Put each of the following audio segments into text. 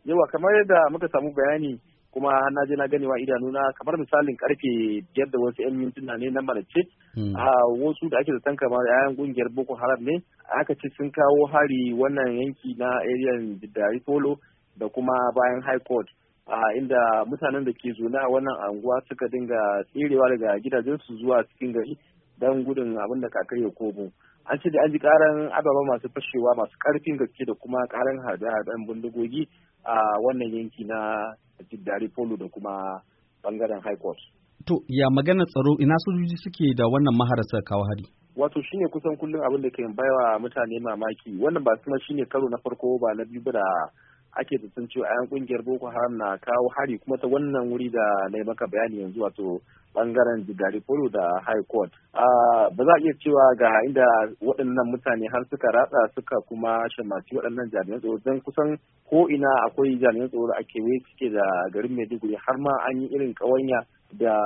Yawa kamar yadda muka samu bayani kuma na je na gani wa idanuna kamar misalin karfe 5 da wasu 'yan mintuna ne na marace a wasu da ake zaton kamar 'ya'yan kungiyar Boko Haram ne aka ce sun kawo hari wannan yanki na area Dari Polo da kuma bayan High Court inda mutanen da ke zaune a wannan anguwa suka dinga tserewa daga gidajensu zuwa cikin gari don gudun abin da kakar ya komo. An ce da an ji karan ababa masu fashewa masu karfin gaske da kuma karan hada-hadan bindigogi a wannan yanki na Dari Polo da kuma bangaren High Court. To ya magana tsaro ina sojoji suke da wannan maharasa kawo hari? Wato shine kusan kullum abin da ke baiwa mutane mamaki. Wannan ba kuma shine karo na farko ba na biyu ba da ake da cewa ayan kungiyar Boko Haram na kawo hari kuma ta wannan wuri da na maka bayani yanzu wato bangaren Dari Polo da High Court. Ba za a iya cewa ga inda waɗannan mutane har suka ratsa suka kuma shamaci waɗannan jami'an tsaro don kusan ko ina akwai jami'an tsaro a kewaye suke da garin Maiduguri har ma an yi irin ƙawanya da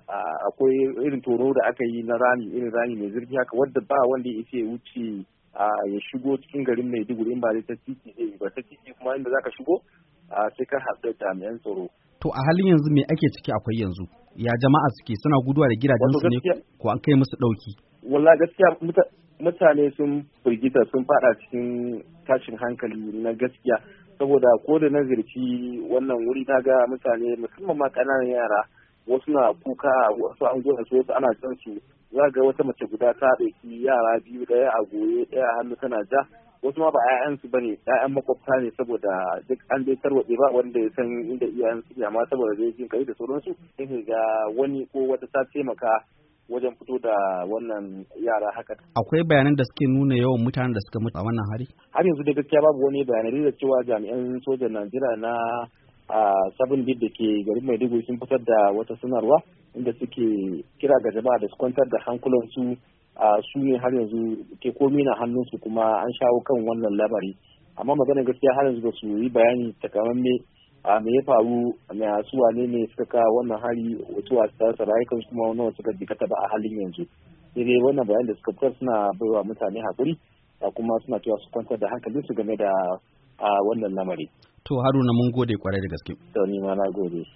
akwai irin tono da aka yi na irin rami mai zurfi haka wadda ba wanda ya wuce ya shigo cikin garin Maiduguri in ba dai ta titi ba ta titi kuma inda zaka shigo sai ka haɗu da jami'an tsaro. To a halin yanzu me ake ciki akwai yanzu? Ya jama'a suke suna guduwa da gidajensu ne ko an kai musu ɗauki? Wallahi gaskiya mutane sun firgita sun fada cikin tashin hankali na gaskiya saboda ko da na zirci wannan wuri na ga mutane musamman ma ƙananan yara wasu na kuka wasu an gona su wasu ana jan su za ga wata mace guda ta ɗauki yara biyu ɗaya a goye ɗaya a hannu tana ja wasu ma ba 'ya'yansu ba ne 'ya'yan makwabta ne saboda duk an dai tarwatse ba wanda ya san inda iyayen su amma saboda dai jin kai da sauransu sai ga wani ko wata ta taimaka wajen fito da wannan yara haka. Akwai bayanan da suke nuna yawan mutanen da suka mutu a wannan hari? Har yanzu da gaskiya babu wani bayanai da cewa jami'an sojan Najeriya na sabon da ke garin Maiduguri sun fitar da wata sanarwa inda suke kira ga jama'a da su kwantar da hankulansu su ne har yanzu ke komi na hannunsu kuma an shawo kan wannan labari amma maganar gaskiya har yanzu ba su yi bayani takamamme me ya faru su wane ne suka kawo wannan hari wasu wasu rasa rayukansu kuma wani suka jikata ba a halin yanzu sai dai wannan bayan da suka fitar suna baiwa mutane haƙuri kuma suna cewa su kwantar da hankalinsu game da wannan lamari. To Haruna mun gode kwarai da gaske. To ni ma na gode.